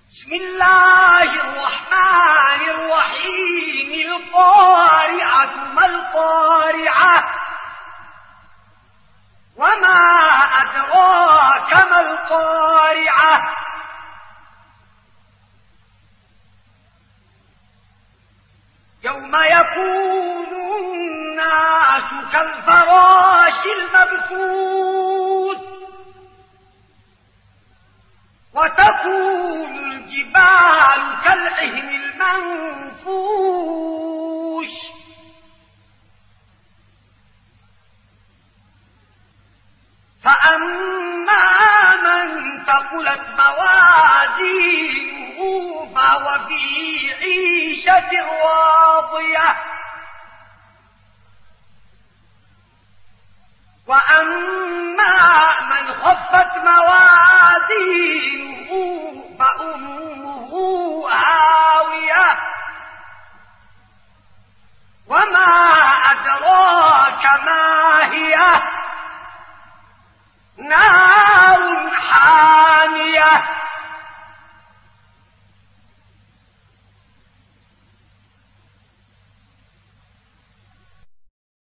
بسم الله الرحمن الرحيم. القارعة ما القارعة وما أدراك ما القارعة يوم يكون الناس كالفراش المبثوث وتكون الجبال كالعهن المنفوش فأما من ثقلت موازينه فهو في عيشة راضية وأما من خفت موازينه